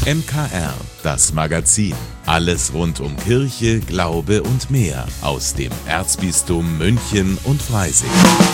MKR, das Magazin. Alles rund um Kirche, Glaube und mehr aus dem Erzbistum München und Freising.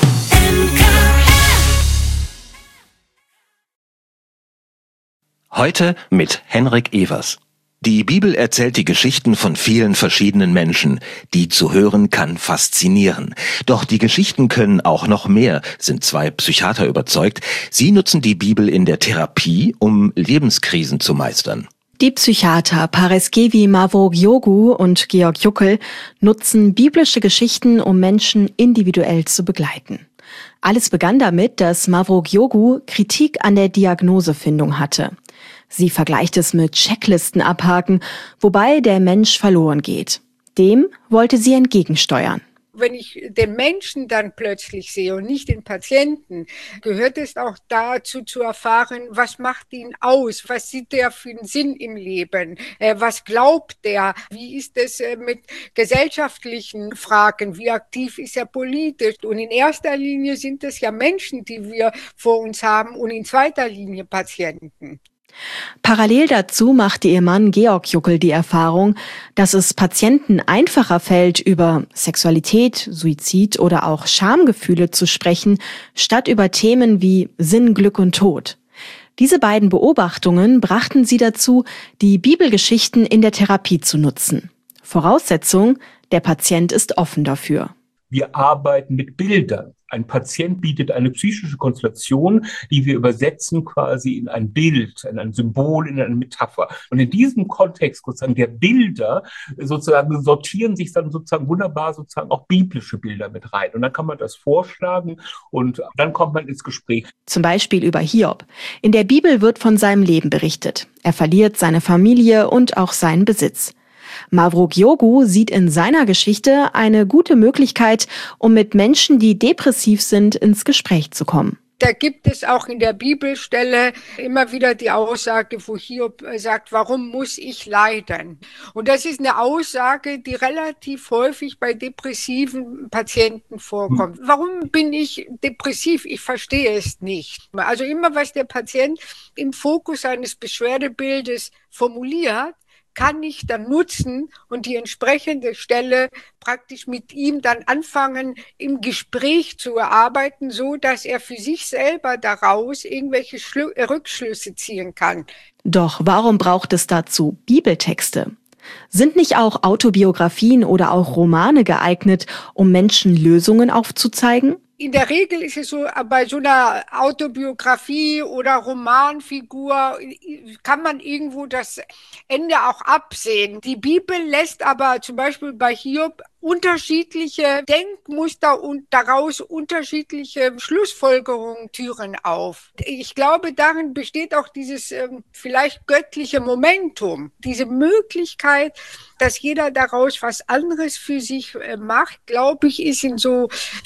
Heute mit Henrik Evers. Die Bibel erzählt die Geschichten von vielen verschiedenen Menschen. Die zu hören kann faszinieren. Doch die Geschichten können auch noch mehr, sind zwei Psychiater überzeugt. Sie nutzen die Bibel in der Therapie, um Lebenskrisen zu meistern. Die Psychiater Paraskevi Mavrogiorgu und Georg Juckel nutzen biblische Geschichten, um Menschen individuell zu begleiten. Alles begann damit, dass Mavrogiorgu Kritik an der Diagnosefindung hatte. Sie vergleicht es mit Checklisten abhaken, wobei der Mensch verloren geht. Dem wollte sie entgegensteuern. Wenn ich den Menschen dann plötzlich sehe und nicht den Patienten, gehört es auch dazu zu erfahren, was macht ihn aus, was sieht er für einen Sinn im Leben, was glaubt er, wie ist es mit gesellschaftlichen Fragen, wie aktiv ist er politisch. Und in erster Linie sind es ja Menschen, die wir vor uns haben und in zweiter Linie Patienten. Parallel dazu machte ihr Mann Georg Juckel die Erfahrung, dass es Patienten einfacher fällt, über Sexualität, Suizid oder auch Schamgefühle zu sprechen, statt über Themen wie Sinn, Glück und Tod. Diese beiden Beobachtungen brachten sie dazu, die Bibelgeschichten in der Therapie zu nutzen. Voraussetzung: der Patient ist offen dafür. Wir arbeiten mit Bildern. Ein Patient bietet eine psychische Konstellation, die wir übersetzen quasi in ein Bild, in ein Symbol, in eine Metapher. Und in diesem Kontext sozusagen der Bilder sozusagen sortieren sich dann sozusagen wunderbar sozusagen auch biblische Bilder mit rein. Und dann kann man das vorschlagen und dann kommt man ins Gespräch. Zum Beispiel über Hiob. In der Bibel wird von seinem Leben berichtet. Er verliert seine Familie und auch seinen Besitz. Mavrogiorgu sieht in seiner Geschichte eine gute Möglichkeit, um mit Menschen, die depressiv sind, ins Gespräch zu kommen. Da gibt es auch in der Bibelstelle immer wieder die Aussage, wo Hiob sagt, warum muss ich leiden? Und das ist eine Aussage, die relativ häufig bei depressiven Patienten vorkommt. Warum bin ich depressiv? Ich verstehe es nicht. Also immer, was der Patient im Fokus eines Beschwerdebildes formuliert, kann ich dann nutzen und die entsprechende Stelle praktisch mit ihm dann anfangen, im Gespräch zu erarbeiten, so dass er für sich selber daraus irgendwelche Rückschlüsse ziehen kann. Doch warum braucht es dazu Bibeltexte? Sind nicht auch Autobiografien oder auch Romane geeignet, um Menschen Lösungen aufzuzeigen? In der Regel ist es so, bei so einer Autobiografie oder Romanfigur kann man irgendwo das Ende auch absehen. Die Bibel lässt aber zum Beispiel bei Hiob unterschiedliche Denkmuster und daraus unterschiedliche Schlussfolgerungen Türen auf. Ich glaube, darin besteht auch dieses vielleicht göttliche Momentum, diese Möglichkeit, dass jeder daraus was anderes für sich macht, glaube ich, ist in so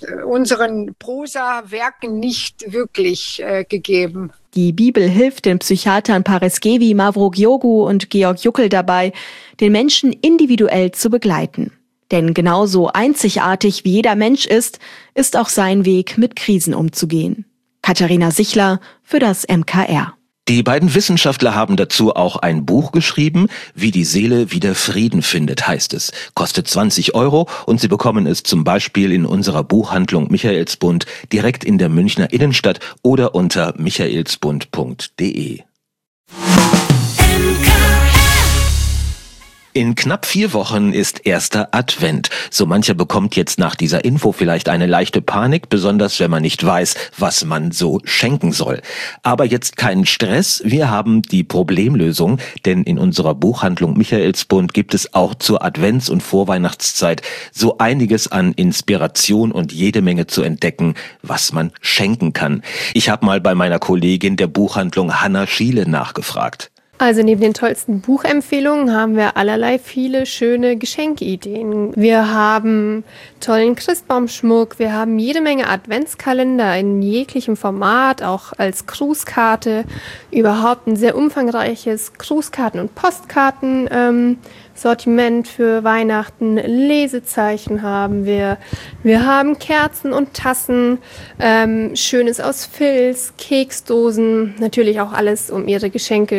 unseren Prosa-Werken nicht wirklich gegeben. Die Bibel hilft den Psychiatern Paraskevi Mavrogiorgu und Georg Juckel dabei, den Menschen individuell zu begleiten. Denn genauso einzigartig wie jeder Mensch ist auch sein Weg, mit Krisen umzugehen. Katharina Sichler für das MKR. Die beiden Wissenschaftler haben dazu auch ein Buch geschrieben, Wie die Seele wieder Frieden findet, heißt es. Kostet 20 € und Sie bekommen es zum Beispiel in unserer Buchhandlung Michaelsbund direkt in der Münchner Innenstadt oder unter michaelsbund.de. In knapp 4 Wochen ist erster Advent. So mancher bekommt jetzt nach dieser Info vielleicht eine leichte Panik, besonders wenn man nicht weiß, was man so schenken soll. Aber jetzt keinen Stress, wir haben die Problemlösung, denn in unserer Buchhandlung Michaelsbund gibt es auch zur Advents- und Vorweihnachtszeit so einiges an Inspiration und jede Menge zu entdecken, was man schenken kann. Ich habe mal bei meiner Kollegin der Buchhandlung Hanna Schiele nachgefragt. Also neben den tollsten Buchempfehlungen haben wir allerlei viele schöne Geschenkeideen. Wir haben tollen Christbaumschmuck, wir haben jede Menge Adventskalender in jeglichem Format, auch als Grußkarte. Überhaupt ein sehr umfangreiches Grußkarten- und Postkarten-Sortiment für Weihnachten. Lesezeichen haben wir. Wir haben Kerzen und Tassen, Schönes aus Filz, Keksdosen, natürlich auch alles, um Ihre Geschenke schön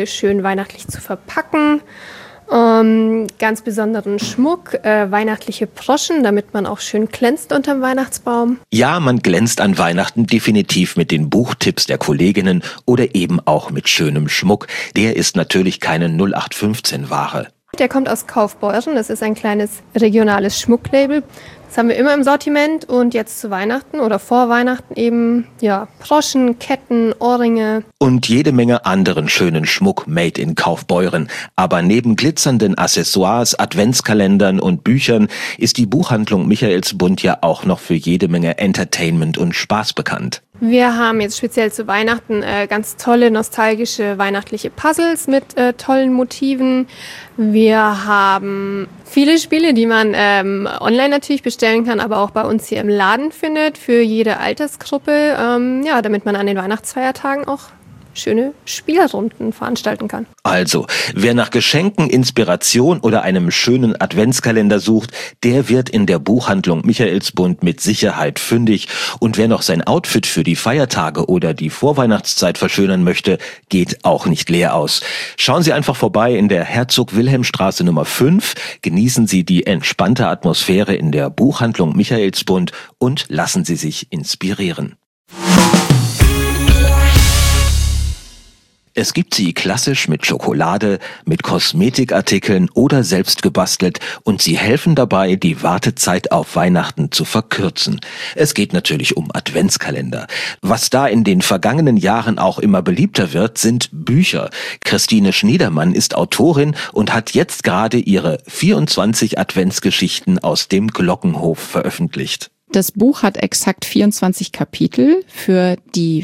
weihnachtlich zu verpacken. Ganz besonderen Schmuck, weihnachtliche Broschen, damit man auch schön glänzt unterm Weihnachtsbaum. Ja, man glänzt an Weihnachten definitiv mit den Buchtipps der Kolleginnen oder eben auch mit schönem Schmuck. Der ist natürlich keine 0815-Ware. Der kommt aus Kaufbeuren, das ist ein kleines regionales Schmucklabel. Das haben wir immer im Sortiment und jetzt zu Weihnachten oder vor Weihnachten eben, ja, Broschen, Ketten, Ohrringe. Und jede Menge anderen schönen Schmuck made in Kaufbeuren. Aber neben glitzernden Accessoires, Adventskalendern und Büchern ist die Buchhandlung Michaelsbund ja auch noch für jede Menge Entertainment und Spaß bekannt. Wir haben jetzt speziell zu Weihnachten ganz tolle, nostalgische weihnachtliche Puzzles mit tollen Motiven. Wir haben viele Spiele, die man online natürlich bestellen kann, aber auch bei uns hier im Laden findet, für jede Altersgruppe, ja, damit man an den Weihnachtsfeiertagen auch schöne Spielrunden veranstalten kann. Also, wer nach Geschenken, Inspiration oder einem schönen Adventskalender sucht, der wird in der Buchhandlung Michaelsbund mit Sicherheit fündig. Und wer noch sein Outfit für die Feiertage oder die Vorweihnachtszeit verschönern möchte, geht auch nicht leer aus. Schauen Sie einfach vorbei in der Herzog-Wilhelm-Straße Nummer 5, genießen Sie die entspannte Atmosphäre in der Buchhandlung Michaelsbund und lassen Sie sich inspirieren. Es gibt sie klassisch mit Schokolade, mit Kosmetikartikeln oder selbst gebastelt und sie helfen dabei, die Wartezeit auf Weihnachten zu verkürzen. Es geht natürlich um Adventskalender. Was da in den vergangenen Jahren auch immer beliebter wird, sind Bücher. Christine Schniedermann ist Autorin und hat jetzt gerade ihre 24 Adventsgeschichten aus dem Glockenhof veröffentlicht. Das Buch hat exakt 24 Kapitel für die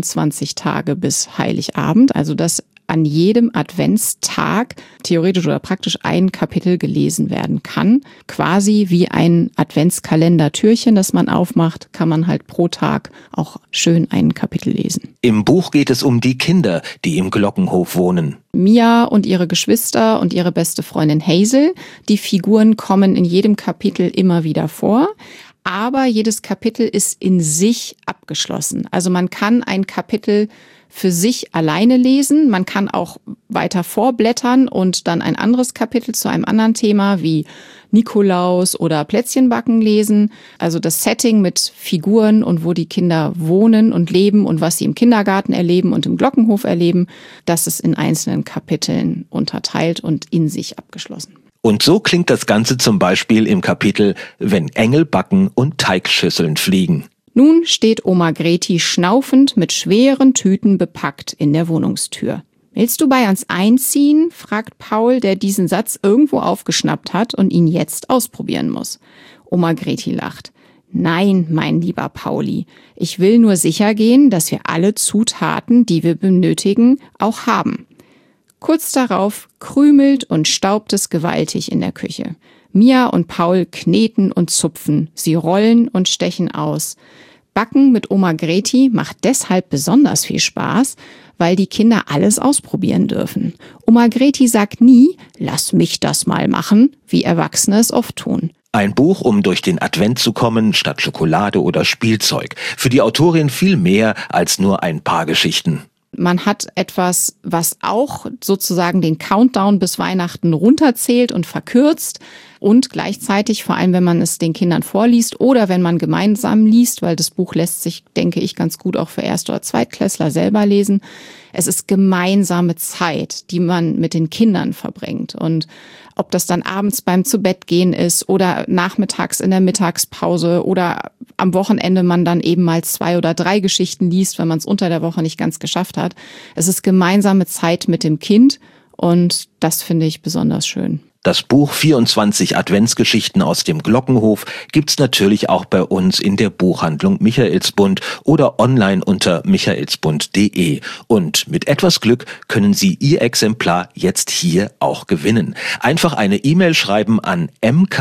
24 Tage bis Heiligabend, also dass an jedem Adventstag theoretisch oder praktisch ein Kapitel gelesen werden kann. Quasi wie ein Adventskalender-Türchen, das man aufmacht, kann man halt pro Tag auch schön ein Kapitel lesen. Im Buch geht es um die Kinder, die im Glockenhof wohnen. Mia und ihre Geschwister und ihre beste Freundin Hazel. Die Figuren kommen in jedem Kapitel immer wieder vor. Aber jedes Kapitel ist in sich abgeschlossen. Also man kann ein Kapitel für sich alleine lesen. Man kann auch weiter vorblättern und dann ein anderes Kapitel zu einem anderen Thema wie Nikolaus oder Plätzchenbacken lesen. Also das Setting mit Figuren und wo die Kinder wohnen und leben und was sie im Kindergarten erleben und im Glockenhof erleben, das ist in einzelnen Kapiteln unterteilt und in sich abgeschlossen. Und so klingt das Ganze zum Beispiel im Kapitel »Wenn Engel backen und Teigschüsseln fliegen«. Nun steht Oma Greti schnaufend mit schweren Tüten bepackt in der Wohnungstür. »Willst du bei uns einziehen?« fragt Paul, der diesen Satz irgendwo aufgeschnappt hat und ihn jetzt ausprobieren muss. Oma Greti lacht. »Nein, mein lieber Pauli, ich will nur sicher gehen, dass wir alle Zutaten, die wir benötigen, auch haben.« Kurz darauf krümelt und staubt es gewaltig in der Küche. Mia und Paul kneten und zupfen, sie rollen und stechen aus. Backen mit Oma Greti macht deshalb besonders viel Spaß, weil die Kinder alles ausprobieren dürfen. Oma Greti sagt nie, lass mich das mal machen, wie Erwachsene es oft tun. Ein Buch, um durch den Advent zu kommen, statt Schokolade oder Spielzeug. Für die Autorin viel mehr als nur ein paar Geschichten. Man hat etwas, was auch sozusagen den Countdown bis Weihnachten runterzählt und verkürzt und gleichzeitig, vor allem wenn man es den Kindern vorliest oder wenn man gemeinsam liest, weil das Buch lässt sich, denke ich, ganz gut auch für Erst- oder Zweitklässler selber lesen. Es ist gemeinsame Zeit, die man mit den Kindern verbringt. Und ob das dann abends beim Zubettgehen ist oder nachmittags in der Mittagspause oder am Wochenende man dann eben mal 2 oder 3 Geschichten liest, wenn man es unter der Woche nicht ganz geschafft hat. Es ist gemeinsame Zeit mit dem Kind und das finde ich besonders schön. Das Buch 24 Adventsgeschichten aus dem Glockenhof gibt's natürlich auch bei uns in der Buchhandlung Michaelsbund oder online unter michaelsbund.de. Und mit etwas Glück können Sie Ihr Exemplar jetzt hier auch gewinnen. Einfach eine E-Mail schreiben an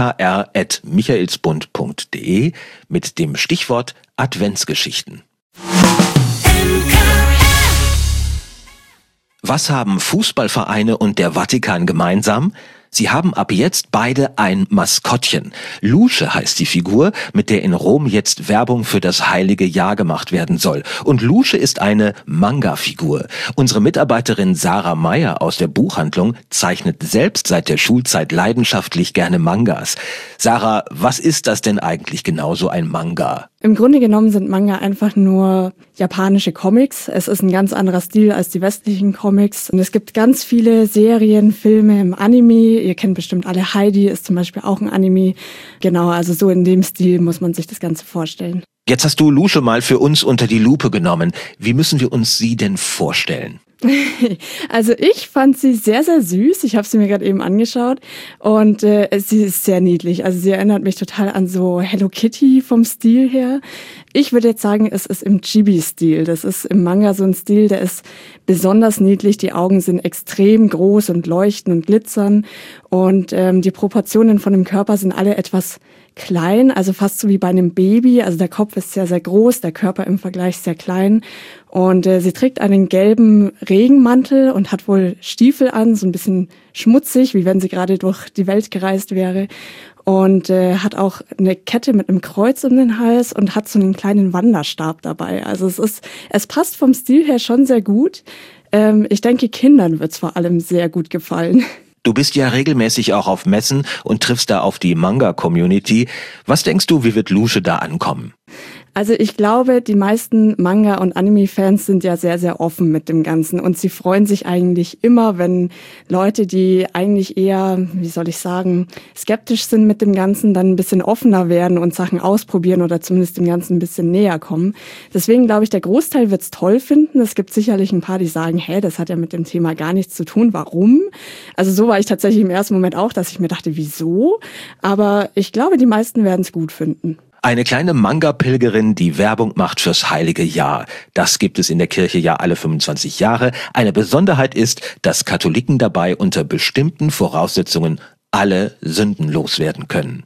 mkr@michaelsbund.de mit dem Stichwort Adventsgeschichten. Was haben Fußballvereine und der Vatikan gemeinsam? Sie haben ab jetzt beide ein Maskottchen. Lusche heißt die Figur, mit der in Rom jetzt Werbung für das heilige Jahr gemacht werden soll. Und Lusche ist eine Manga-Figur. Unsere Mitarbeiterin Sarah Meyer aus der Buchhandlung zeichnet selbst seit der Schulzeit leidenschaftlich gerne Mangas. Sarah, was ist das denn eigentlich genau, so ein Manga? Im Grunde genommen sind Manga einfach nur japanische Comics. Es ist ein ganz anderer Stil als die westlichen Comics. Und es gibt ganz viele Serien, Filme im Anime. Ihr kennt bestimmt alle, Heidi ist zum Beispiel auch ein Anime. Genau, also so in dem Stil muss man sich das Ganze vorstellen. Jetzt hast du Lusche mal für uns unter die Lupe genommen. Wie müssen wir uns sie denn vorstellen? Also ich fand sie sehr, sehr süß. Ich habe sie mir gerade eben angeschaut und sie ist sehr niedlich. Also sie erinnert mich total an so Hello Kitty vom Stil her. Ich würde jetzt sagen, es ist im Chibi-Stil. Das ist im Manga so ein Stil, der ist besonders niedlich. Die Augen sind extrem groß und leuchten und glitzern und die Proportionen von dem Körper sind alle etwas klein, also fast so wie bei einem Baby. Also der Kopf ist sehr, sehr groß, der Körper im Vergleich sehr klein. Und sie trägt einen gelben Regenmantel und hat wohl Stiefel an, so ein bisschen schmutzig, wie wenn sie gerade durch die Welt gereist wäre. Und hat auch eine Kette mit einem Kreuz um den Hals und hat so einen kleinen Wanderstab dabei. Also es passt vom Stil her schon sehr gut. Ich denke, Kindern wird's vor allem sehr gut gefallen. Du bist ja regelmäßig auch auf Messen und triffst da auf die Manga-Community. Was denkst du, wie wird Lusche da ankommen? Also ich glaube, die meisten Manga- und Anime-Fans sind ja sehr, sehr offen mit dem Ganzen und sie freuen sich eigentlich immer, wenn Leute, die eigentlich eher, wie soll ich sagen, skeptisch sind mit dem Ganzen, dann ein bisschen offener werden und Sachen ausprobieren oder zumindest dem Ganzen ein bisschen näher kommen. Deswegen glaube ich, der Großteil wird's toll finden. Es gibt sicherlich ein paar, die sagen, hey, das hat ja mit dem Thema gar nichts zu tun. Warum? Also so war ich tatsächlich im ersten Moment auch, dass ich mir dachte, wieso? Aber ich glaube, die meisten werden es gut finden. Eine kleine Manga-Pilgerin, die Werbung macht fürs heilige Jahr. Das gibt es in der Kirche ja alle 25 Jahre. Eine Besonderheit ist, dass Katholiken dabei unter bestimmten Voraussetzungen alle Sünden loswerden können.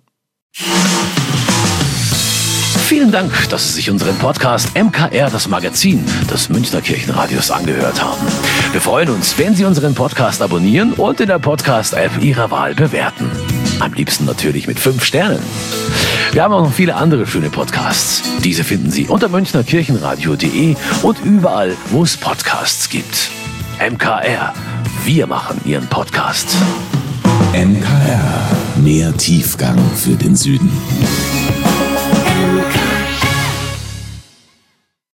Vielen Dank, dass Sie sich unseren Podcast MKR, das Magazin des Münchner Kirchenradios, angehört haben. Wir freuen uns, wenn Sie unseren Podcast abonnieren und in der Podcast-App Ihrer Wahl bewerten. Am liebsten natürlich mit 5 Sternen. Wir haben auch noch viele andere schöne Podcasts. Diese finden Sie unter münchnerkirchenradio.de und überall, wo es Podcasts gibt. MKR, wir machen Ihren Podcast. MKR, mehr Tiefgang für den Süden.